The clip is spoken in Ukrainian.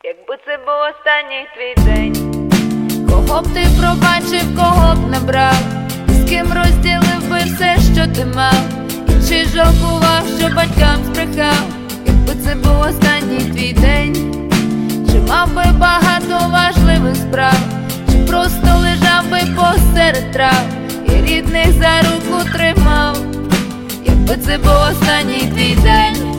якби це був останній твій день. Кого б ти пробачив, кого б не брав, з ким розділив би все, що ти мав, і чи жалкував, що батькам збрехав, якби це був останній твій день. Чи мав би багато важливих справ, чи просто лежав би посеред трав і рідних за руку тримав, якби це був останній твій день.